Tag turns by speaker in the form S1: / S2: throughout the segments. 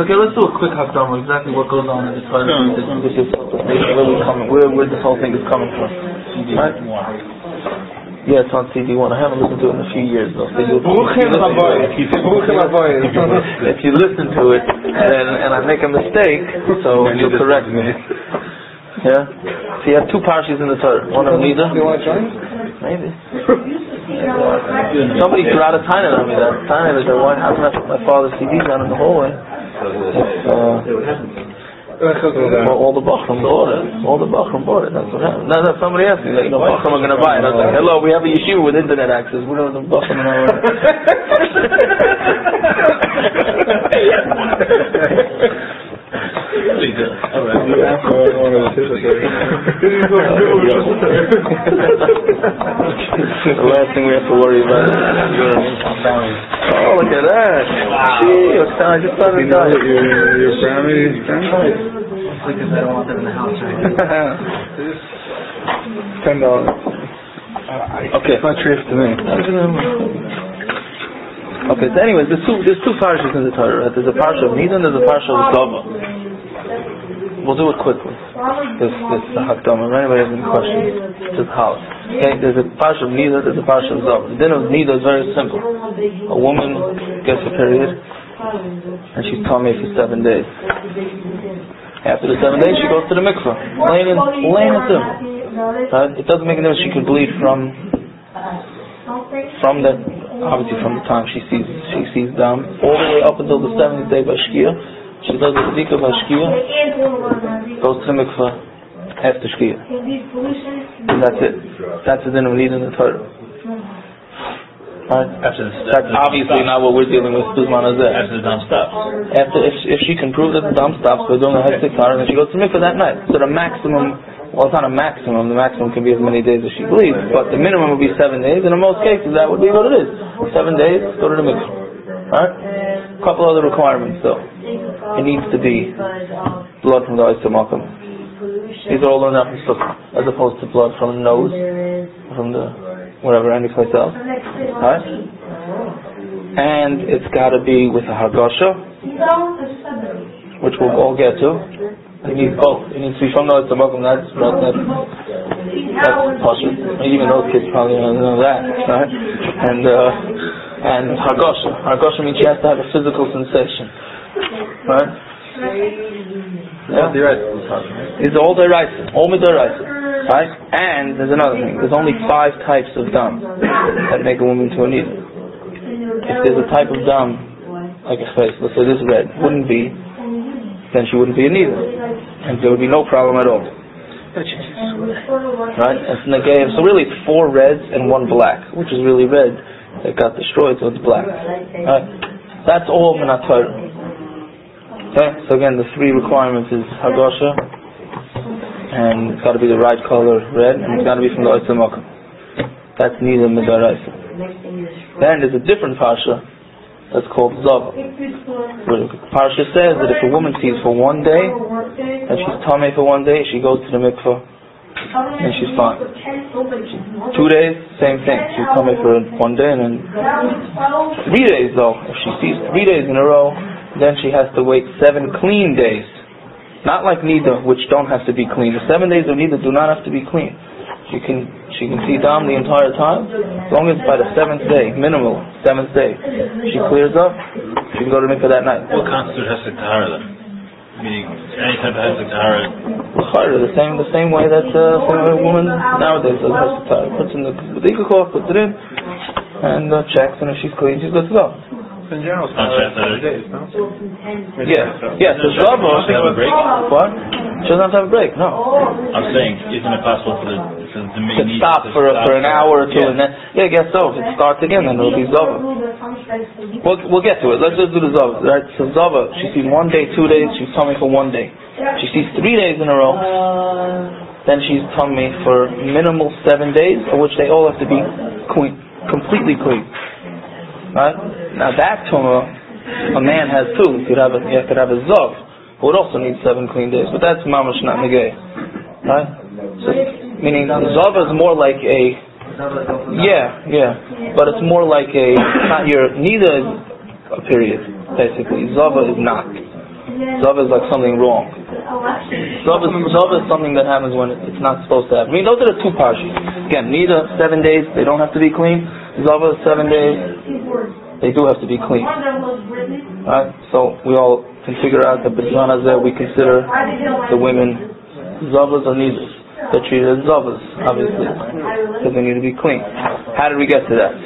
S1: Okay, let's do a quick hakdama. Exactly what goes on in the Torah. Where this whole thing is coming from. Right? Yeah, it's on CD1. I haven't listened to it in a few years though. So if you listen to it and I make a mistake, so you'll correct me. Yeah? So you have two parshas in the Torah. One of Nida.
S2: You want to join?
S1: Maybe. Somebody threw out a tiny on me that time. They said, why haven't I put my father's CDs down in the hallway? All the Bachram bought it. That's what happened. Now somebody asked me, Bachram are going to buy it. I was like, hello, we have a yeshiva with internet access. We don't have Bachram in our The last thing we have to worry about is oh, look at that. Gee, I just thought it died.
S2: Your family?
S3: Because I don't want them in the house, right?
S2: $10.
S1: Okay.
S2: It's not trivial to me.
S1: Okay, so anyways, there's two parshas in the Torah. Right? There's a parsha of Nida and there's a parsha of Zava. We'll do it quickly. This hakdama. If anybody has any questions, just holler. Okay, there's a parsha of Nida, there's a parsha of Zava. The din of Nida is very simple. A woman gets a period and she's tummy for 7 days. After the 7 days, she goes to the mikvah. Plain and simple. Right? It doesn't make a difference. She could bleed from the, obviously from the time she sees dam all the way up until the 7th day by Shkia. She does the Zika by Shkia, goes to the mikvah after Shkia. And that's it. That's the din of Nida in the Torah. Right? That's obviously not what we're dealing with Buzman Hazeh.
S4: After the dam stops.
S1: If she can prove that the dam stops by doing a hectic tar, then she goes to mikvah that night. So the maximum, well, it's not a maximum. The maximum can be as many days as she bleeds, but the minimum would be 7 days. And in most cases, that would be what it is. 7 days, go to the mikvah. Right? A couple other requirements though. It needs to be blood from the Oyster Malcolm. These are all learned out from Sukkah, as opposed to blood from the nose, from the whatever, any place else. Right? And it's got to be with a hargasha, which we'll all get to. It needs both. It needs to be from the Oyster Malcolm. That's possible. Even those kids probably don't know that. Right? And hargasha. Hargasha means she has to have a physical sensation. Right? Yeah. These are all deraisa, all midaraisa. Right? And there's another thing. There's only 5 types of dam that make a woman to a nida. If there's a type of dam, like a face, let's say this red, wouldn't be, then she wouldn't be a nida. And there would be no problem at all. Right? So really it's 4 reds and 1 black, which is really red. It got destroyed, so it's black. Right? That's all Minat Torah. Okay, so again, the 3 requirements is Hagasha, and it's got to be the right color, red, and it's got to be from the Oyster Malkum. That's Nida Midaraisa. Then there's a different parsha that's called Zava. Where the parsha says that if a woman sees for 1 day, and she's tummy for 1 day, she goes to the mikvah, and she's fine. 2 days, same thing. She's tummy for 1 day, and then 3 days though. If she sees 3 days in a row, then she has to wait 7 clean days. Not like Nida, which don't have to be clean. The 7 days of Nida do not have to be clean. She can see dam the entire time, as long as by the 7th day, minimal 7th day, she clears up, she can go to mikvah that night.
S4: What constitutes Hesek Tahara then? Meaning, any type of Hesek Tahara?
S1: The same way that a woman nowadays does Hesek Tahara. Puts in the B'dikah, puts it in, and checks, and if she's clean, she's good to go.
S2: In general, it's 7 days, no?
S1: Yeah, so Zava...
S4: She doesn't have a break?
S1: What? She doesn't have to have a break, no.
S4: I'm saying, isn't it possible for the
S1: to stop for an hour or two, and then... Yeah, I guess so. If it starts again, then it'll be Zava. We'll get to it. Let's just do the Zava. Right? So Zava, she sees 1 day, 2 days, she's tummy for 1 day. She sees 3 days in a row, then she's tummy for minimal 7 days, of which they all have to be clean, completely clean. Right? Now that tumah, a man has too. You could have a zav, who would also need 7 clean days, but that's mamash not negay. Right? So, meaning zav is more like a, but it's more like a, not your, neither is a period, basically. Zava is not. Zava is like something wrong. Zava is something that happens when it's not supposed to happen. I mean, those are the two parshas. Again, Nida, 7 days, they don't have to be clean. Zava, 7 days, they do have to be clean. Right? So we all can figure out that B'zman Hazeh we consider the women Zavas or Nidas. They're treated as Zavas, obviously, because they need to be clean. How did we get to that?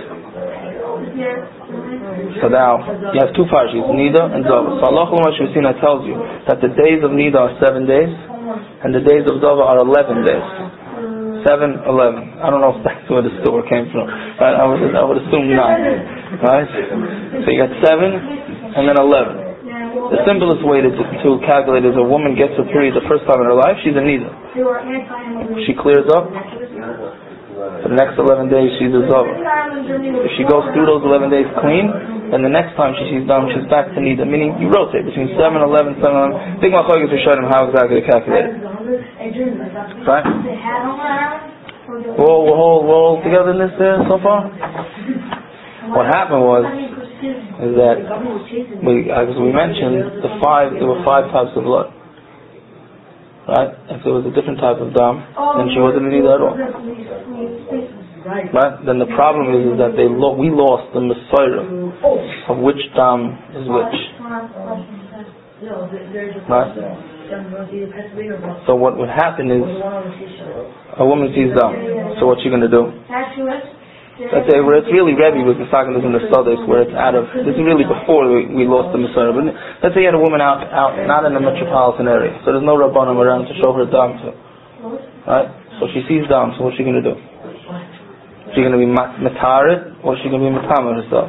S1: So now, you have two parshas, Nida and Zava. So Allah Shemesina tells you that the days of Nida are 7 days, and the days of Zava are 11 days. 7, 11. I don't know if that's where the store came from. Right? I would assume not. Right? So you got 7, and then 11. The simplest way to calculate is a woman gets a period the first time in her life, she's a Nida. She clears up, for the next 11 days she's a Zava. If she goes through those 11 days clean, then the next time she's done, she's back to Nida. Meaning you rotate between 7, 11, 7, 11. Think about Chagis to show them how exactly to calculate it. Right? We're all together in this so far? What happened is that as we mentioned, there were 5 types of blood. Right? If there was a different type of dam, then she wasn't Nida at all. Right? Then the problem is that we lost the Messiah of which dam is which. Right? So what would happen is a woman sees dam. So what's she going to do? Let's say where it's really Rebbe was the Sagan in the Sodis, where it's out of, this is really before we lost the Messiah. But let's say you had a woman out not in the metropolitan area, so there's no Rabbanim around to show her dam to. Right? So she sees dam, so what's she going to do? Is she going to be matarit, or is she going to be matama herself?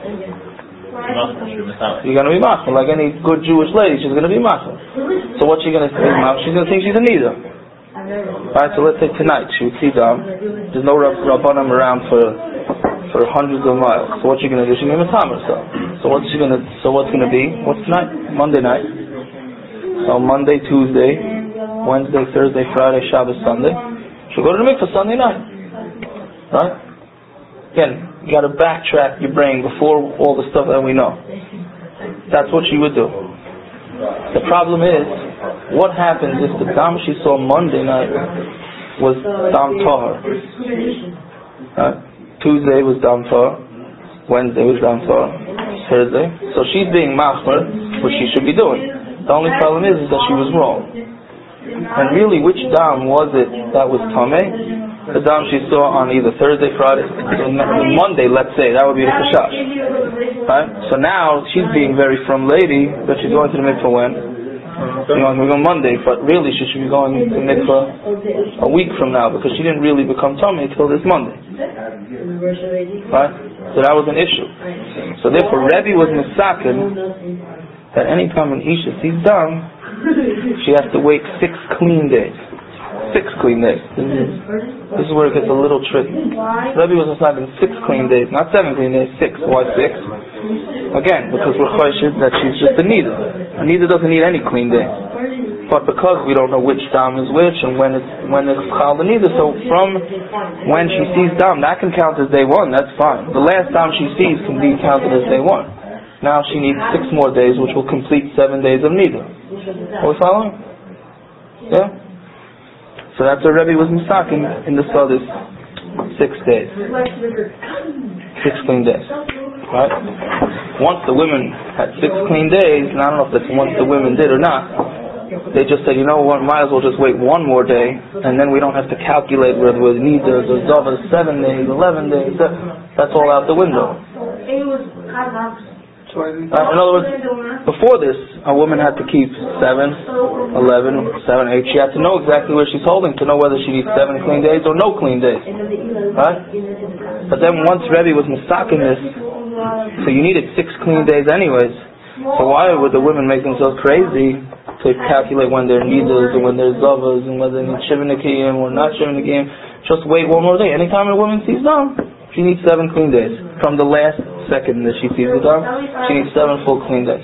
S1: You're going to be matama, like any good Jewish lady, she's going to be matama. So what's she going to say? She's going to think she's a Nida. Right, so let's say tonight she would see dam, there's no Rabbanim around for hundreds of miles. So what's she going to do? She's going to be matama herself. So what's going to be? What's tonight? Monday night. So Monday, Tuesday, Wednesday, Thursday, Friday, Shabbos, Sunday. She'll go to the mikvah Sunday night. Right? Again, you got to backtrack your brain before all the stuff that we know. That's what she would do. The problem is, what happens if the dam she saw Monday night was dam tahar? Right? Tuesday was dam tahar, Wednesday was dam tahar, Thursday. So she's being machmer, which she should be doing. The only problem is that she was wrong. And really, which dam was it that was tameh? The dam she saw on either Thursday, Friday, Monday, let's say, that would be the kashash. Right? So now, she's being very firm lady, but she's going to the mikvah when? We're going Monday, but really she should be going to mikvah a week from now, because she didn't really become tummy until this Monday. Right? So that was an issue. So therefore, Rebbe was misaken that any time an Isha sees dam, she has to wait 6 clean days. 6 clean days. This is where it gets a little tricky. Rebbe was misaken 6 clean days, not 7 clean days, 6. Why 6? Again, because we're choshed that she's just a Nida. A Nida doesn't need any clean days. But because we don't know which dam is which and when it's Chal the Nida, so from when she sees dam, that can count as day 1, that's fine. The last dam she sees can be counted as day 1. Now she needs 6 more days, which will complete 7 days of Nida. Are we following? Yeah? So that's what Rebbe was misaken in the Sodis, 6 days. 6 clean days. Right? Once the women had 6 clean days, and I don't know if that's once the women did or not, they just said, you know what, might as well just wait 1 more day, and then we don't have to calculate whether we need the Zavas 7 days, 11 days, that's all out the window. In other words, before this, a woman had to keep 7, 11, 7, 8. She had to know exactly where she's holding to know whether she needs 7 clean days or no clean days. Right? But then once Rebbe was misaken this, so you needed 6 clean days anyways. So why would the women make themselves crazy to calculate when they're nidas and when they're zavas and whether they need shivinikim or not shivinikim? Just wait 1 more day. Anytime a woman sees them, she needs 7 clean days. From the last second that she sees the dam, she needs 7 full clean days.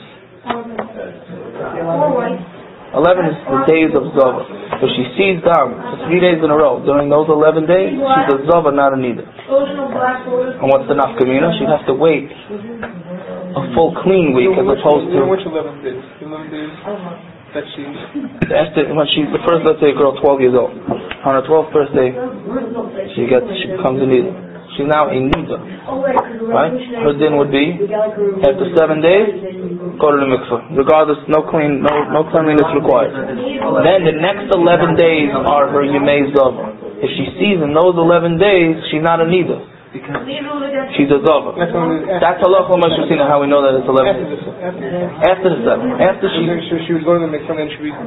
S1: 11 is the days of Zava. If she sees dam for 3 days in a row, during those 11 days, she's a Zava, not a Nida. And what's the nafkamina? She'd have to wait a full clean week as opposed to
S2: Which 11 days? 11 days that she...
S1: the first, let's say a girl 12 years old. On her 12th birthday, she becomes a nida. She's now a nida. Right? Her din would be, after 7 days, go to the mikveh. Regardless, no cleanliness required. Then the next 11 days are her yemei zava. If she sees in those 11 days, she's not a nida. She's a zava. That's halacha l'mashusina, how we know that it's 11 days. After the 7. After she
S2: was going to the mikveh and she was...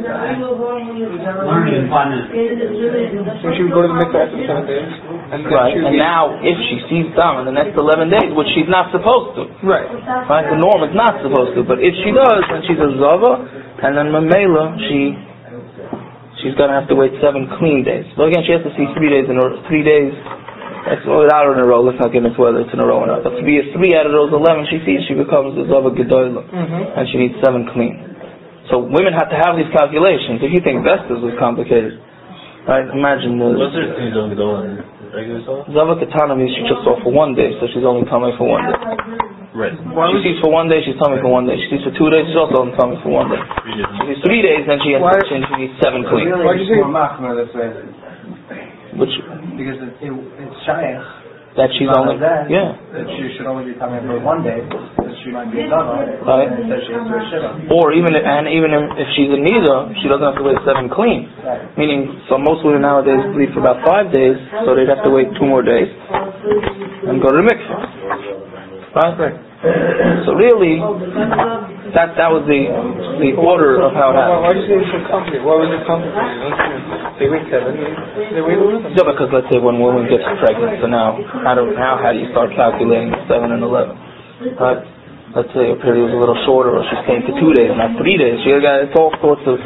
S2: So she would go to the mikveh after 7 days.
S1: And now, if she sees dam in the next 11 days, which she's not supposed to. Right. The norm is not supposed to. But if she does, then she's a zava, and then mamela, she's going to have to wait 7 clean days. So again, she has to see 3 days in a row. 3 days. Without in a row, let's not get into whether it's in a row or not. But to be a 3 out of those 11 she sees, she becomes a Zava Gedoyla. And she needs 7 clean. So women have to have these calculations. If you think Vestas was complicated, right? Imagine
S4: what's her Zava Gedoyla? Regular
S1: Zava Ketana means she just saw for 1 day, so she's only coming for 1 day.
S4: Right.
S1: She sees for 1 day, she's coming for 1 day. She sees for 2 days, she's also only coming for 1 day. She sees 3 days, then she has to change, she needs 7 clean.
S3: Why do you say machmer, let's say?
S1: Which,
S3: because it's shaykh
S1: that she's only
S3: that
S1: that
S3: she should only be coming for 1 day, because she might be a zava,
S1: right?
S3: And that she has to a shiva.
S1: Or even if she's a nida, she doesn't have to wait 7 clean.
S3: Right.
S1: Meaning, so most women nowadays bleed for about 5 days, so they'd have to wait 2 more days and go to the mikveh. Right? So really, that was the order of how it happened.
S2: Why do you say it's so complicated? Why was it complicated? They wait 7 days. They wait 11.
S1: Yeah, because let's say when a woman gets pregnant, so now how do you start calculating 7 and 11? Right? Let's say her period was a little shorter, or she's came to 2 days, not 3 days. It's all sorts of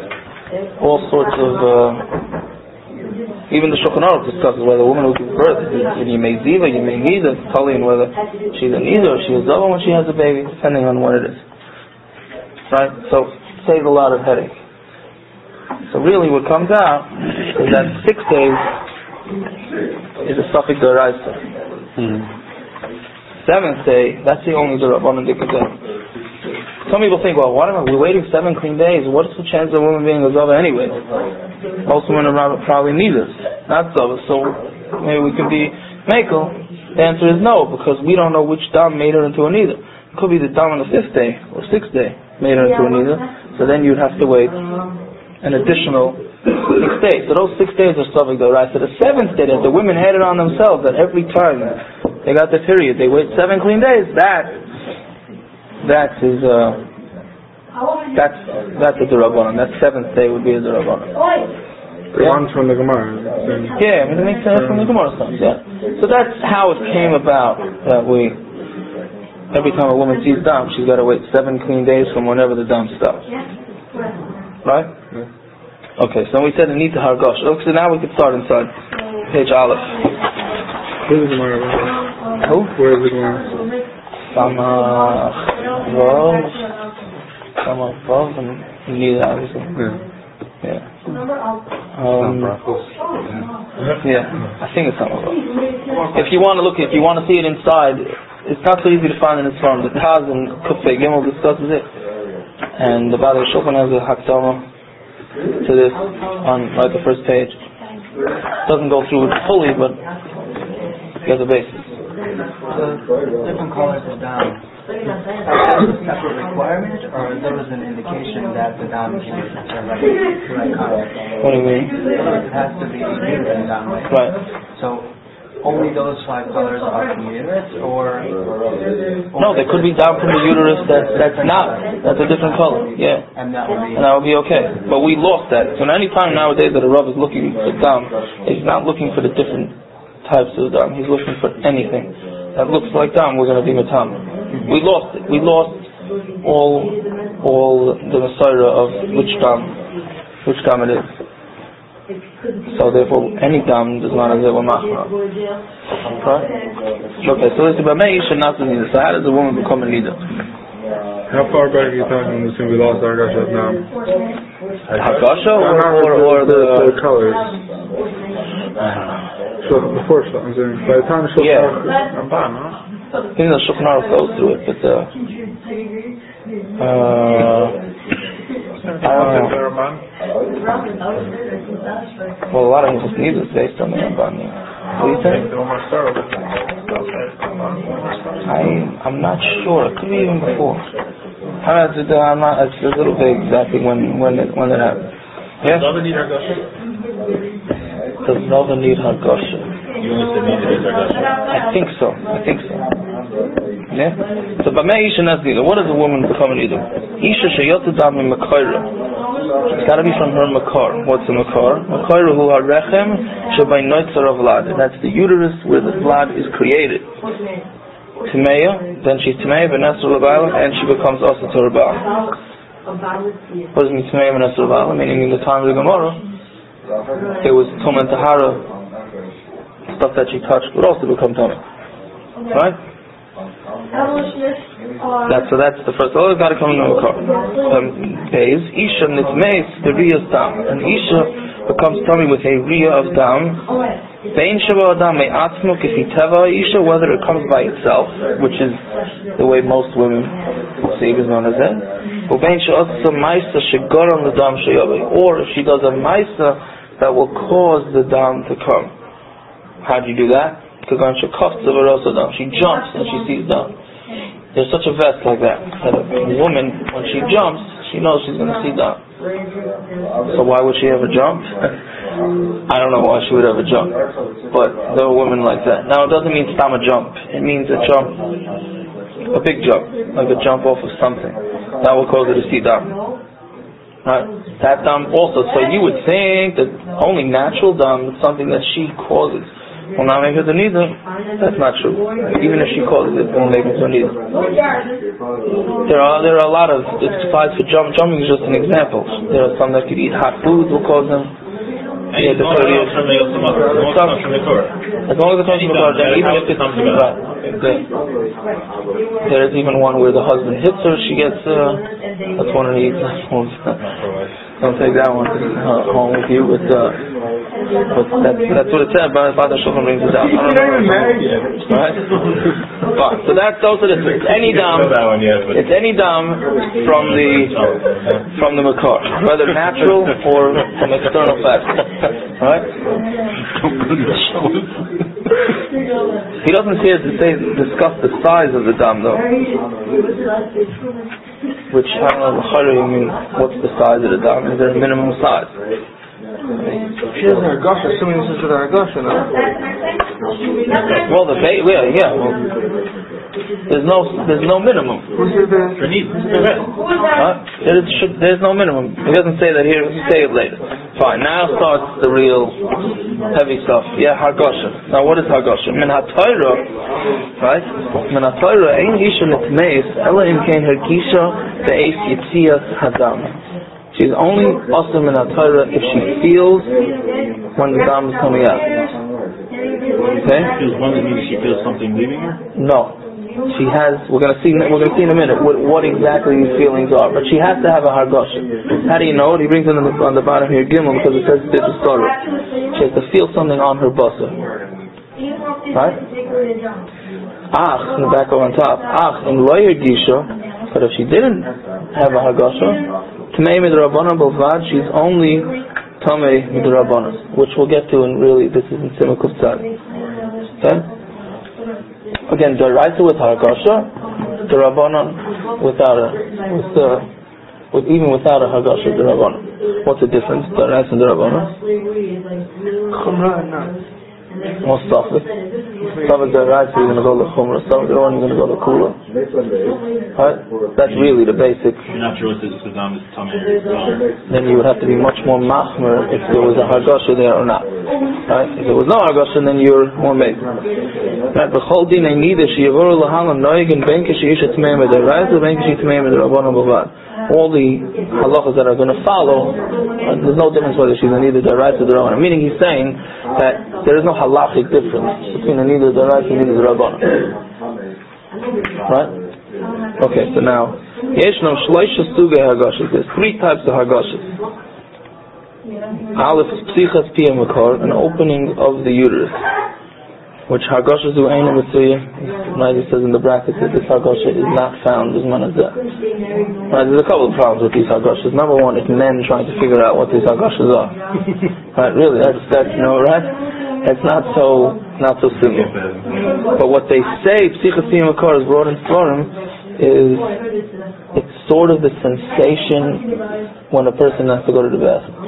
S1: even the Shulchan Aruch discusses whether a woman who gives birth is Yemei Ziva, Yemei Nida, it's telling whether she's a Nida or she's a Zava when she has a baby, depending on what it is. Right? So, it saves a lot of headache. So really what comes out is that 6 days is a Safek D'Oraisa. 7th day, that's the only D'Rabbanan Dikadeh. Some people think, well, why am I waiting 7 clean days? What's the chance of a woman being a Zava anyway? Most women are probably neither, not Zava. So maybe we can be Mekel. The answer is no, because we don't know which Dam made her into a Nida. It could be the Dam on the 5th day or 6th day made her into a Nida. So then you'd have to wait an additional 6 days. So those 6 days are Safek D'Oraisa. So the 7th day that the women had it on themselves that every time they got the period, they wait 7 clean days. That's a D'Rabbanan. That 7th day would be a D'Rabbanan.
S2: The ones from the Gemara.
S1: Yeah, it makes sense from the Gemara stuff. Yeah. So that's how it came about that every time a woman sees dam, she's got to wait 7 clean days from whenever the dam stops. Right? Yeah. Okay. So we said the need to hargosh. Okay, so now we can start inside page Aleph.
S2: Where's the Gemara?
S1: Who?
S2: Where is the Gemara?
S1: Vav, and Nida, obviously. Yeah. I think it's something. If you want to see it inside, it's not so easy to find in its form. The Taz and Kufay Gimel discusses it, and the Baalei Shulchan has a Hakdama to this on the first page. Doesn't go through it fully, but he has a basis.
S3: The different colors of dam. Is that a separate requirement, or there was an indication that the dam can be the right color?
S1: What do you mean?
S3: It has to be uterine dam, right?
S1: Right.
S3: So only those 5 colors are from the uterus, or
S1: no? There could be dam from the uterus that's a different color. Yeah.
S3: And that
S1: would be okay. But we lost that. So any time nowadays that a Rav is looking for dam, he's not looking for the different types of dam. He's looking for anything that looks like dam. We're going to be matam. We lost it. We lost all the Messiah of which dam it is. So therefore, any dam does not have a machra. Right? Okay. So it's about me. So how does a woman become a nida?
S2: How far back are you talking when we lost our Hargasha now?
S1: Hargasha or the
S2: colors? So before I'm saying by the time
S1: yeah. Even the Shulchan Aruch goes through it, but I don't know. Well, a lot of Hilchos Nidus based on the Ramban. What do you think? I'm not sure. It could be even before. It's a little vague exactly when it happened. Yeah?
S4: Does Nova need Hargosha?
S1: Does Nova need Hargosha?
S4: You only said neither needs Hargosha.
S1: I think so. Yeah? So, Bamei Isha Nazira, what does a woman become an Idum? Isha Shayotadam in Makayra. It's got to be from her Makar. What's a Makar? Makayra who are Rechem Shabay Noitzar of Vlad. And that's the uterus where the blood is created. Timeya, then she's Timeya, Benesra Labaila, and she becomes also to her Baal. What does it mean Timeya, Benesra Labaila? Meaning in the time of the Gemara, it was Tum and Tahara, stuff that she touched would also become Tummy. Right? That's the first. Oh, it's got to come in the Makar. Is Isha Nitmeis, the Riyah's Dam. And Isha becomes tummy with a Riyah of Dam. Bein Shaba Adam may Atzmuk if he Teva Isha, whether it comes by itself, which is the way most women say is known as it. Or Bein Sha'atsa Maisa Shigor on the Dam Shayabe. Or if she does a Maisa that will cause the Dam to come. How do you do that? She jumps and she sees Dam. There's such a vest like that a woman, when she jumps, she knows she's going to see Dam. So why would she ever jump? I don't know why she would ever jump, but there are women like that. Now it doesn't mean stam a jump. It means a jump, a big jump, like a jump off of something. That will cause her to see Dam. Right? That Dam also. So you would think that only natural Dam is something that she causes. Will not make her the neither. That's not true. Even if she causes it, it won't make her the neither. There are a lot of. It applies for jumping is just an example. There are some that could eat hot food will cause them.
S4: As long as it comes from the Torah.
S1: As long as it comes from the Torah, then even if it's right. There is even one where the husband hits her, she gets. That's one of the examples. Don't take that one home with you, but that's what it said. But Father Shulchan brings it down.
S2: You're not even married yet.
S1: Right? Fine. So those are the three. It's any Dam. It's any Dam from the Makar, whether natural or from external factors. Right? He doesn't here to discuss the size of the Dam though. Which I don't know. What's the size of the Dam? Is there a minimum size?
S2: She has a Hargosha, assuming this is with a Hargosha, no?
S1: Well, there's no minimum. There's no minimum. He doesn't say that here. He'll say it later. Fine. Now starts the real heavy stuff. Yeah, Hargosha. Now, what is Hargosha? Min HaTorah, right? Min HaTorah ein isha nitmeis ela im kein hergisha be'es yitzias hadam. She's only awesome in HaTorah if she feels when the Dam is coming out. Okay?
S4: She feels something leaving her?
S1: No. She has. We're going to see in a minute what exactly these feelings are. But she has to have a Hargosha. How do you know it? He brings it on the bottom here, Gimel, because it says this is Torah. She has to feel something on her basa. Right? Ach, in the back on top. Ach, in loyer gisha. But if she didn't have a Hargosha, Tamei midrabanan b'lvad, she's only Tamei midrabanan, which we'll get to. And really, this is in Simcha Tzad. Okay. Again, Doraisa with Hargosha, Darabanan even without a Hargosha, Darabanan. What's the difference? Doraisa and Darabanan?
S2: Chumrah, no.
S1: Most Safik. Safik Doraisa, you're going to go to Chumrah. Safik Darabanan, you're going to go to Kula. Right? That's really the basic.
S4: You're not sure if the Dam is tummy.
S1: Then you would have to be much more machmer if there was a Hargosha there or not. Right? If there was no Hargosha, then you're more made. Right? But Chol Din I need she Yavoru Lahalam Noig and Benkeshi Isha Tmeim with the Raisa, Benkeshi Tmeim with the Rabbanon Bavad. All the halachas that are going to follow, there's no difference whether she's a neither the Raisa or the Rabbanon. Meaning he's saying that there is no halachic difference between a neither the Raisa and neither the Rabbanon. Right? Okay, so now Yeshnam Shloisha Suge Hargoshas. There's three types of Hargoshas. Aleph is Psichas Pia Makar, an opening of the uterus. which Hargosha zu Eina Mitzuya, right, it says in the brackets that this Hargosha is not found as Manazah. Right, there's a couple of problems with these Hargoshas. Number one, it's men trying to figure out what these Hargoshas are. Right, really, that's right? It's not so simple. But what they say, Psichas Siyam Makar is brought in Sforim, is it's sort of the sensation when a person has to go to the bathroom.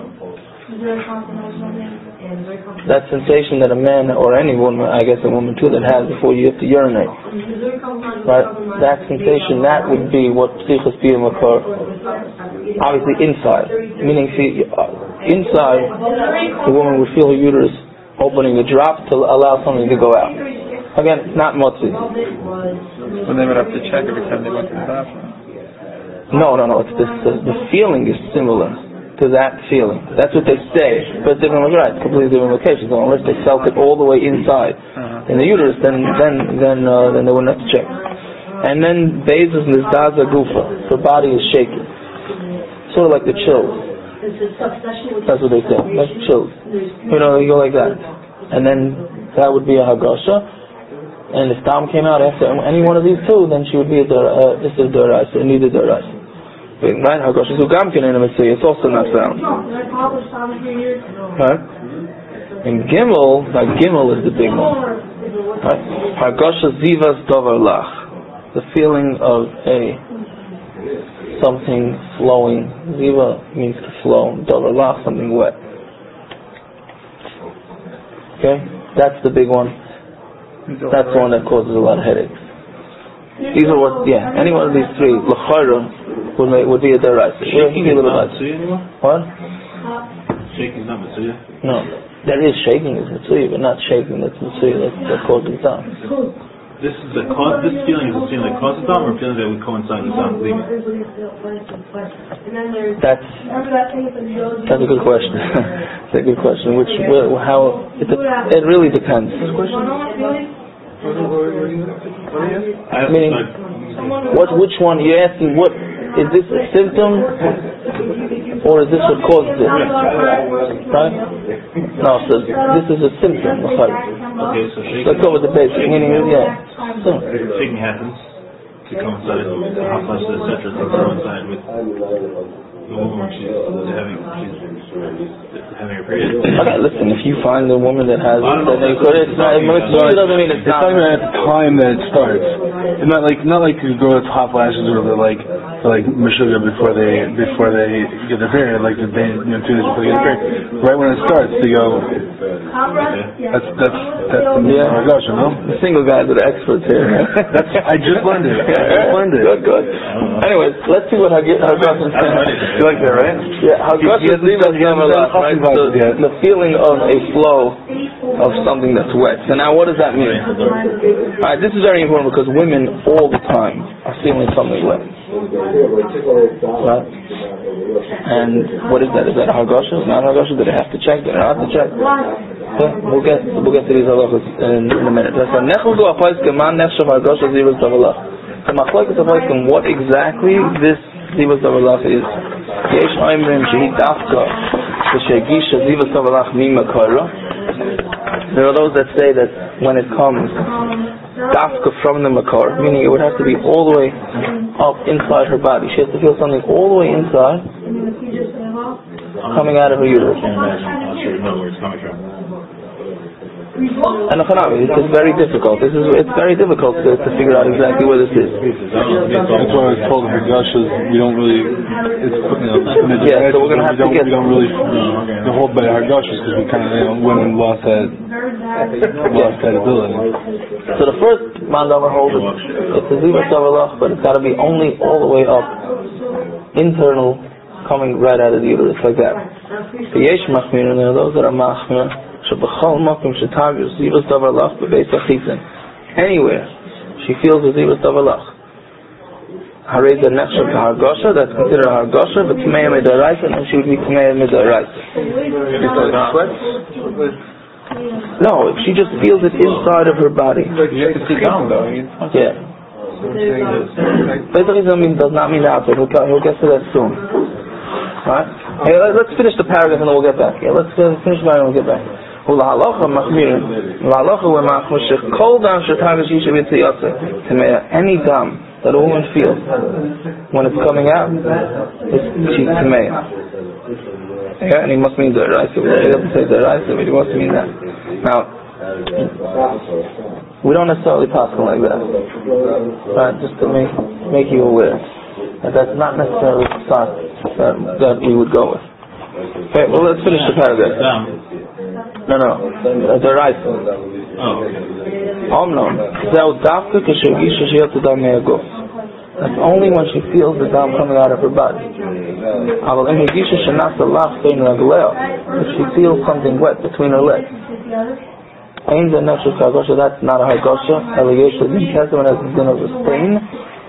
S1: That sensation that a man or any woman, I guess a woman too, that has before you have to urinate. Right? That sensation, that would be what Psichas Siyam Makar, obviously inside. Meaning, inside, the woman would feel her uterus opening a drop to allow something to go out. Again, not motzi.
S2: Well, they would have to check every time they went to the bathroom.
S1: No. It's the feeling is similar to that feeling. That's what they say, but different locations, completely different locations. So unless they felt it all the way inside in the uterus, then they wouldn't have to check. And then Bezos Nizdaza Gufa, the body is shaking, sort of like the chills. That's what they say. Like chills. You go like that, and then that would be a Hagosha. And if Dam came out after any one of these two, then she would be a Doraisa, and neither Doraisa. Right? Hagosha Zugamkin in a Messiah, it's also not found. Right? And Gimel is the big one. Right? Hagosha Zivas Dovar Lach, the feeling of something flowing. Ziva means to flow. Dovar Lach, something wet. Okay? That's the big one. That's the one that causes a lot of headaches. These are any one of these three, L'chayra, would be a deraisa.
S4: Shaking is not Mitzuya anymore?
S1: What?
S4: Shaking is not Mitzuya?
S1: No. There is shaking is Mitzuya, but not shaking that's Mitzuya, that causes Dam.
S4: This feeling is a feeling that causes Dam, or a feeling that would coincide with Dam leaving?
S1: That's a good question. That's a good question. It really depends. Meaning, which one you're asking? What is this a symptom, or is this what causes it? Right? No, so this is a symptom.
S4: Okay, so shaking.
S1: Let's go with the basic meaning. So.
S4: Shaking happens to coincide with hot flushes, etc. To coincide with the woman when she's having her period.
S1: Okay, listen. If you find a woman that has it, then you could. It doesn't mean it's not.
S2: It's talking about the time that it starts. It's not like you go with hot flashes or they're like Meshuggah before they get their period, like the day 2 days before they get their period. Right when it starts, they go. That's the Hagosha, no?
S1: The single guys are the experts here.
S2: I just learned it.
S1: Good. Anyways, let's see what Hagosha says.
S2: You like that, right?
S1: Yeah, Hagosha right? The feeling of a flow of something that's wet. So now what does that mean? Alright, this is very important because women all the time are feeling something wet. Right? And what is that? Is that a Hagosha? Is not a Hagosha? Do they have to check? Do they not have to check? Okay, we'll get to these halachas in a minute. So nechel du apaiskem man nechshav Hagosha zivas davalach. So machlokes apaiskem, what exactly this zivas davalach is? Yesh oimrim shehi dafka shegisha zivas davalach mimakara. There are those that say that when it comes dafka from the makar, meaning it would have to be all the way up inside her body. She has to feel something all the way inside coming out of her uterus.
S4: I can't imagine. I'm not sure where it's coming from.
S1: And it's very difficult. It's very difficult to figure out exactly where this is.
S2: That's why I was told the Hagosha we don't really.
S1: So we're going to have to get.
S2: We don't really hold by Hagoshas because we kind of women lost that ability.
S1: So the first mandama holds it's a zivas davalach, but it's got to be only all the way up, internal, coming right out of the uterus like that. The yesh machmir, and there are those that are machmir. Anywhere she feels the zivas davalach. Harei the nechshav Hagosha, that's considered a Hagosha, but Tmeya Midaraisa, and she would be Tmeya Midaraisa. No, she just feels it inside of her body.
S2: You have to sit down though.
S1: Yeah. Basically, does not mean the outside. He'll get to that soon. Right? Hey, let's finish the paragraph and then we'll get back. Yeah, let's finish the paragraph and we'll get back. Ulahalacha machmir. Ulahalacha we're machmir shekol dam shetagash isha b'tziyasa. Any dam that a woman feels when it's coming out, she's tameya. Yeah, and he must mean the right. He doesn't say the right, but he must mean that. Now, we don't necessarily pass them like that. Right? Just to make you aware that that's not necessarily the start that we would go with. Okay, well let's finish the paragraph. No. The right. That's only when she feels the dam coming out of her body. If she feels something wet between her legs, that's not a hargosha. When has the din of a stain,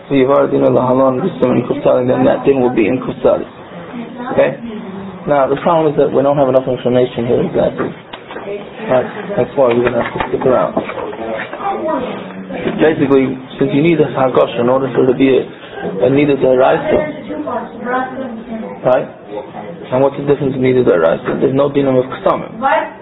S1: then that din will be in kusari. Okay? Now the problem is that we don't have enough information here exactly. Right? That's why we're going to have to stick around. Basically, since you need a hargosha in order for it to be a needed deraisa, right? And what's the difference in needed deraisa? There's no dinam of ksamim.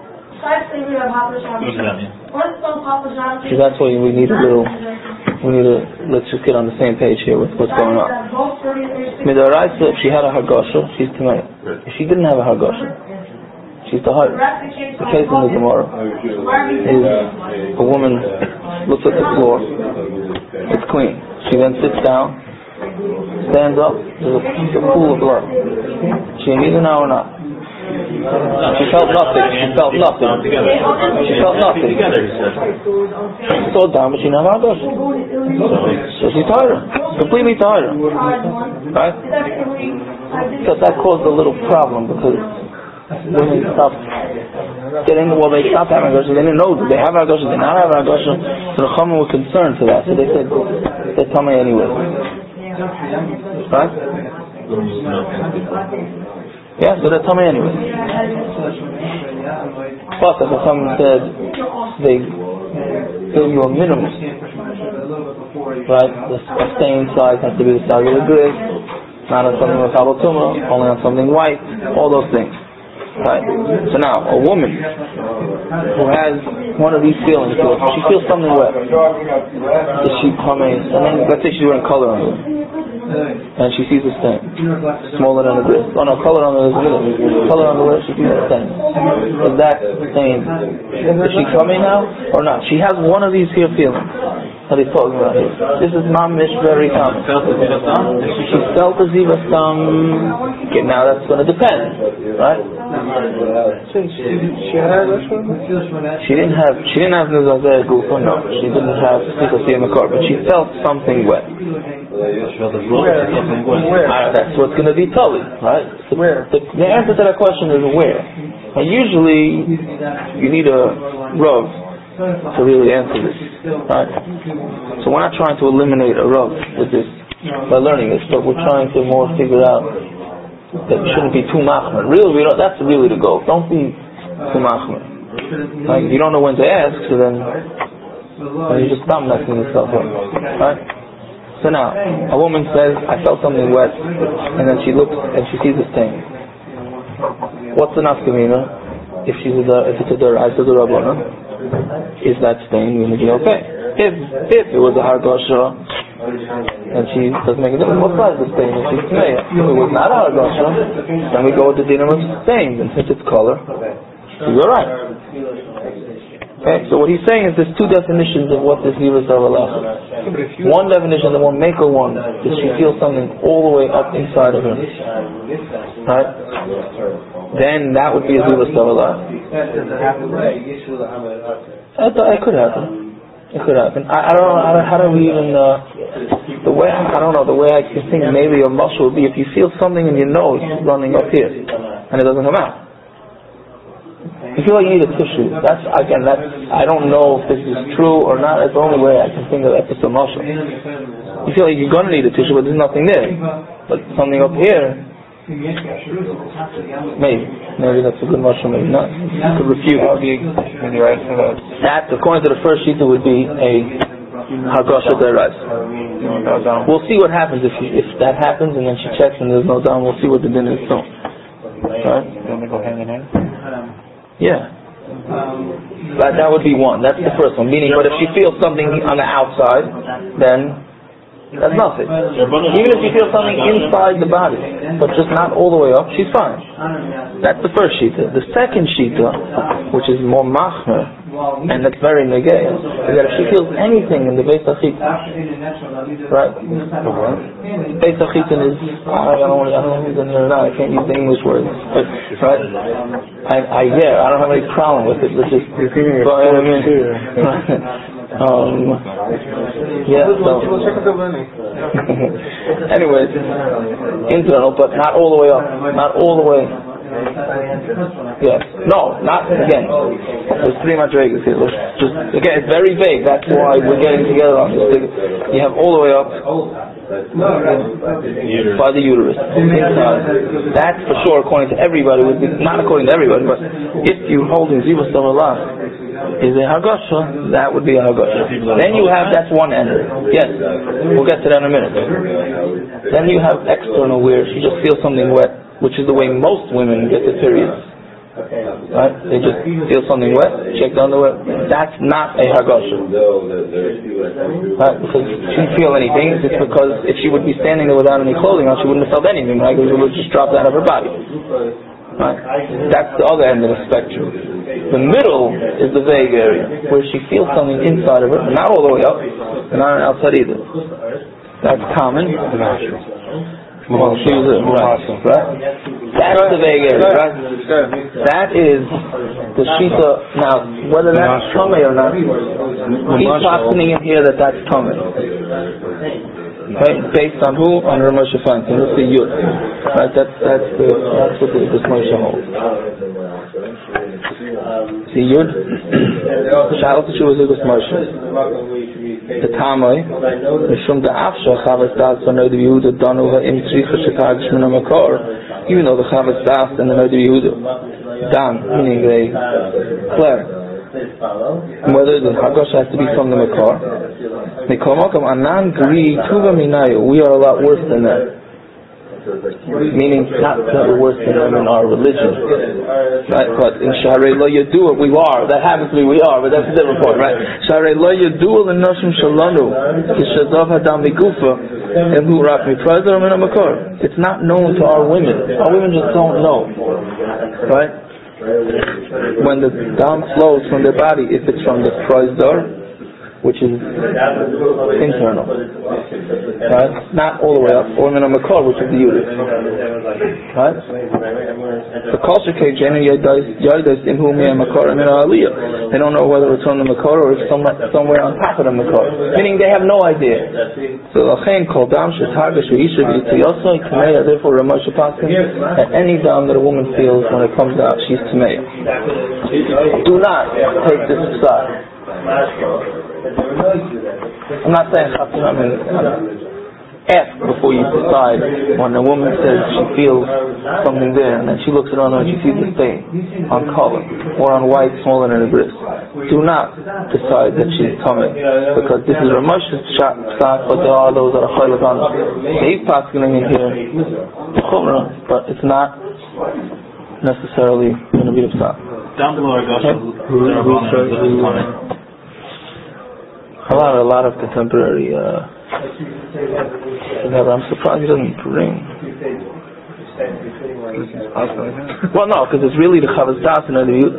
S1: So that's why we need let's just get on the same page here with what's going on. Midaraisa, if she had a hargosha, she's tamei. If she didn't have a hargosha, she's tahar. The case in the Gemara is a woman looks at the floor, it's clean. She then sits down, stands up, there's a pool of blood. She ain't either now or not. She felt nothing. She felt nothing. She saw down, but she never had us. So she's tired. Completely tired. Right? So that caused a little problem because women stopped they stopped having agosha. They didn't know. Did they have agosha? Did they not have agosha? So the Chachamim were concerned for that. So they said, they're tummy anyway. Right? Yeah, so they're tummy anyway. But the Chachamim said, they give you a minimum. Right? The stain size has to be the size of the grid. Not on something with halotuma, only on something white. All those things. Right. So now, a woman who has one of these feelings, she feels something wet. Is she coming? And then let's say she's wearing color on it, and she sees a stain, smaller than a wrist. Oh no, color on the wrist. She sees a stain. Is that stain? Is she coming now or not? She has one of these here feelings that he's talking about here. This is mamish very common. She felt the ziva stam. Okay, now that's going to depend, right? She didn't have nizazeh gufa, no. She didn't have sikasi in the car, but she felt something wet. That's what's going to be tully, right? The answer to that question is where. And usually you need a rav to really answer this, right? So we're not trying to eliminate a rav with this by learning this, but we're trying to more figure out that we shouldn't be too machmer. Really, that's really the goal. Don't be too machmer. Like, you don't know when to ask, so then you just stop messing yourself up. Right? So now, a woman says, I felt something wet, and then she looks and she sees a stain. What's the nafkamina? If it's a deraisa d'Rabbanan, is that stain going to be okay? If it was a hargosha, and she doesn't make a difference, what size is the stain? If she's tameya. If it was not a hargosha, then we go with the dinner of stain, and since it's color, she's alright. Okay, so what he's saying is there's two definitions of what this Yivas of Allah is. One definition, the one maker one, is she feels something all the way up inside of her. Right? Then that would be a Yivas of Allah. It could happen. It could happen. I don't know how do we even the way I can think maybe a muscle would be if you feel something in your nose running up here and it doesn't come out. You feel like you need a tissue. I don't know if this is true or not. It's the only way I can think of episode muscle. You feel like you're gonna need a tissue, but there's nothing there. But something up here, maybe that's a good muscle, maybe not. You could refute. That, according to the first sheet, would be a hargosha deraisa. We'll see what happens if that happens, and then she checks and there's no down. We'll see what the din is. So, right?
S2: Don't they go hand in hand?
S1: Yeah. That would be one. That's the first one. Meaning, but if she feels something on the outside, then that's nothing. Even if she feels something inside the body, but just not all the way up, she's fine. That's the first shita. The second shita, which is more machmer, and that's very negay, is that if she feels anything in the Beis HaChitin, right? Beis HaChitin is, I don't use it now, I can't use the English words, right? I don't have any problem with it, let's just go ahead and anyways, internal, but not all the way up, not all the way. Yes. No, not again. There's three madrigas here. Let's just again, it's very vague. That's why we're getting together on this. You have all the way up by the uterus. That's for sure according to everybody. Not according to everybody, but if you're holding zivus davar is a hagosha, that would be a hagosha. Then you have, that's one end. Yes, we'll get to that in a minute. Then you have external where she just feels something wet, which is the way most women get their periods. Right? They just feel something wet, check the underwear. That's not a hagosha. Right? Because she didn't feel anything. It's because if she would be standing there without any clothing on, she wouldn't have felt anything, right? Because it would just drop out of her body. Right? That's the other end of the spectrum. The middle is the vague area, where she feels something inside of her, but not all the way up, and not outside either. That's common. Right? That's the vague area, right? That is the shita. Now, whether that's tummy or not, he's talking in here that that's tummy. Right? Based on who? On Rav Moshe Feinstein. Let's see Yud. Right? That's what this Moshe holds. See Yud? Shalos Teshuvah Zugos Moshe. The Tamoi, Mishum the Afsha Chavas Das for Noda Yehuda Danuha Im Tzricha Shetagish Min HaMakor. Even though the Chavas Das and the Noda Yehuda Dan, meaning they flare. Whether the Hagosh has to be from the Makor. Nikomakam Anan Gri Tuva Minayu. We are a lot worse than that. Meaning not that we're worse than them in our religion, right? But in Shaharei Lo Yadua we are. That happens to be we are, but that's a different point, right? Shaharei Lo Yadua l'Noshim Shalanu Kishadav Hadam V'Gufa Emhu Rak Miprazer Min HaMakor. It's not known to our women. Our women just don't know, right? When the dam flows from their body, if it's from the Prazdar, which is internal, right? Not all the way up, or min HaMakor, which is the uterus, right? The culture kejenu yadais imhu mi HaMakor min ha'aliyah. They don't know whether it's on the Makor or it's somewhere on top of the Makor, meaning they have no idea. So lachein kol dam shethagish v'isha v'yitziyosa tameya. Therefore, Rav Moshe Paskin, at any dam that a woman feels when it comes out, she's tameya. Do not take this aside. I'm not saying ask before you decide. When a woman says she feels something there, and then she looks around and she sees a stain on color or on white smaller than a bris, do not decide that she's coming, because this is Rav Moshe's shot, but there are those that are chaylik on it. He's passing in here, but it's not necessarily going to be the psak.
S4: Down below our gosh,
S1: a lot of contemporary. I'm surprised he doesn't bring. Well, no, because it's really the Chavas Das, and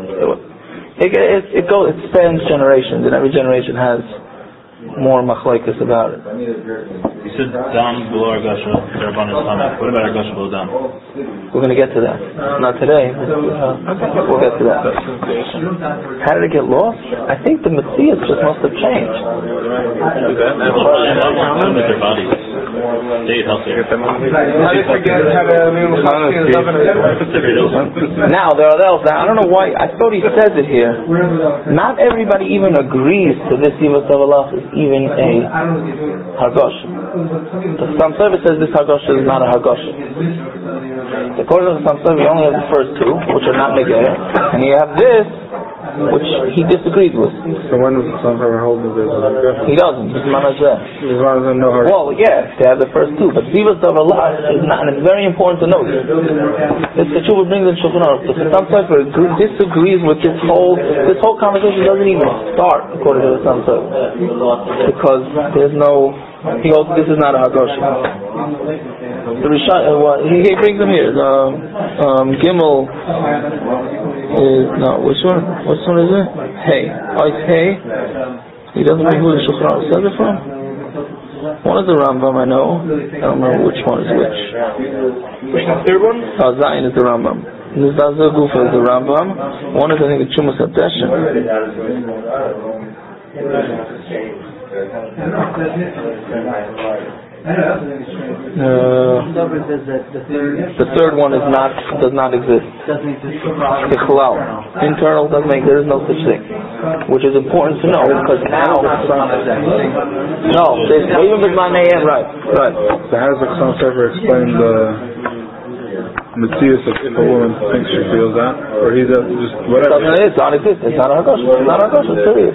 S1: it spans generations, and every generation has more machlokes about it.
S4: You said down below our gasha, what about our gasha below down?
S1: We're going to get to that. Not today. We'll get to that. How did it get lost? I think the Matthias just must have changed.
S4: Their bodies. They eat healthier.
S1: Now, there are those. Now, I don't know why. I thought he says it here. Not everybody even agrees to this Yivas Avalach is even a Hagosh. Some service says this Hagosh is not a Hagosh. According to some service, you only have the first two, which are not Negeh, and you have this, which he disagrees with.
S2: So when does the son ever hold that there's a haggash?
S1: He doesn't. His man is there.
S2: His man doesn't know her.
S1: Well, yeah, they have the first two, but Zivas Davar Lach is not, and it's very important to note. This Tshuva brings in Shulchan Aruch. The Chassam Sofer disagrees with this whole conversation doesn't even start according to the Chassam Sofer, because there's no. He goes, this is not a haggash. The he brings them here. Gimel is no. Which one? Which one is it? Hey, hey. He doesn't know who the Shulchan Aruch says it from. One is the Rambam, I know. I don't remember which one is which.
S4: Which is the third one?
S1: Zayin is the Rambam. Nizdaza Gufa is the Rambam. One is, I think, Chumas Hadeshin. The third one does not exist. The halal. Internal doesn't make. There is no such thing, which is important to know because now. No, even with my name, right.
S2: So how does the Chassam Sofer explain the Metzius if a woman thinks she feels that, or he's just whatever?
S1: It's non-existent. It's not a haggash. It's not a haggash. It's serious.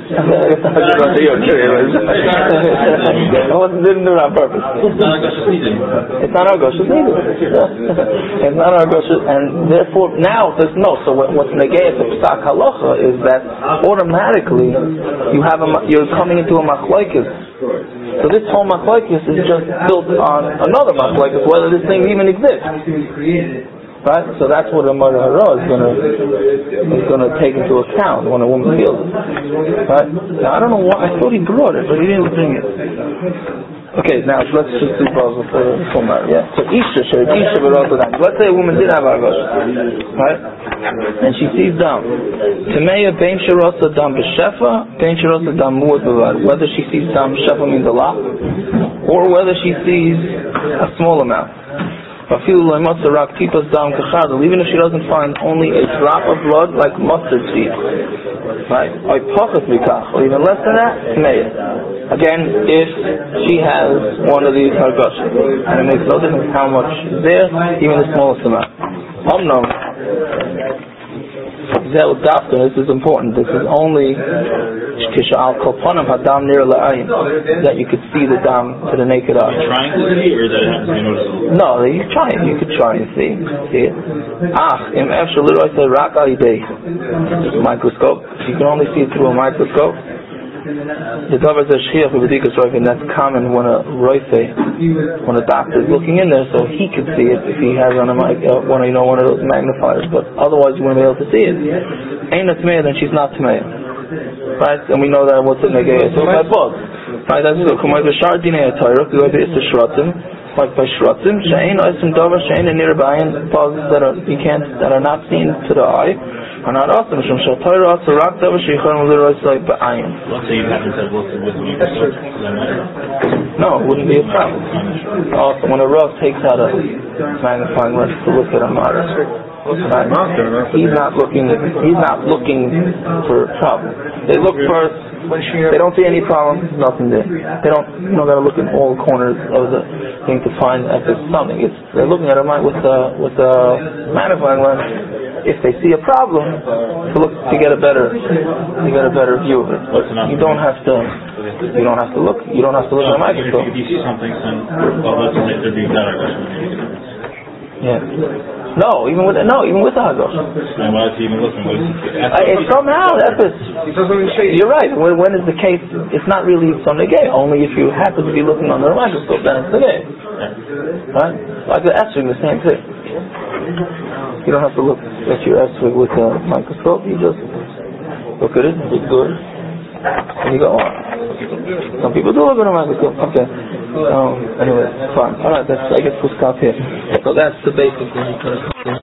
S1: Didn't do it on purpose. It's not a haggash. It's needed. It's not a haggash, and therefore now there's no. So what's negated to psak halacha is that automatically you're coming into a machlokes. So this whole machlokes is just built on another machlokes, whether this thing even exists. Right? So that's what a Mara Hara is gonna take into account when a woman feels it. Right? Now I don't know why, I thought he brought it, but he didn't bring it. Okay, now let's just do Basel for full matter. Yeah. So Isha let's say a woman did have haggash, right? And she sees dam. Tameya bein sherosa dam b'shefa, bein sherosa dam muad b'vad. Whether she sees dam b'shefa means a lot, or whether she sees a small amount. Even if she doesn't find only a drop of blood like mustard seed, right? Or even less than that, again, if she has one of these hagashim, and it makes no difference how much is there, even the smallest amount. This is important. This is only that you could see the dam to the naked eye.
S4: Trying to see, or that it happens to be noticeable?
S1: No, you could try and see it. Microscope. You can only see it through a microscope. The davar is shchiach b'bedikas roife, and that's common when a doctor is looking in there, so he could see it if he has on a one of those magnifiers. But otherwise, you wouldn't be able to see it. Ain't a tmeya, then she's not tmeya, right? And we know that what's in the gay so by bugs, right? That's good. Like by shratim, she'ain oisim davar she'ain and nearby bugs that are not seen to the eye. Are not awesome. Let's say you happen to have looked with the microscope. No, it wouldn't be a problem. Also, when a Rav takes out a magnifying glass to look at a matter, he's not looking for a problem. They look first. They don't see any problem. Nothing there. They don't got to look in all corners of the thing to find if there's something. They're looking at it with the magnifying glass. If they see a problem, to get a better view of it. You don't have to look. You don't have to look at a microscope.
S4: If you see something, then let's say there'd be better.
S1: Yeah. No, even with the haggash.
S4: And why is he even looking?
S1: It's somehow you're right. When is the case? It's not really something gay. Only if you happen to be looking under a microscope, then it's the gay. Right? Like the etching, the same thing. You don't have to look at your esrog with a microscope. You just look at it. It's good, and you go on. Some people do look at a microscope. Okay. Anyway, fine. All right. I guess we'll stop here. So that's the basic thing.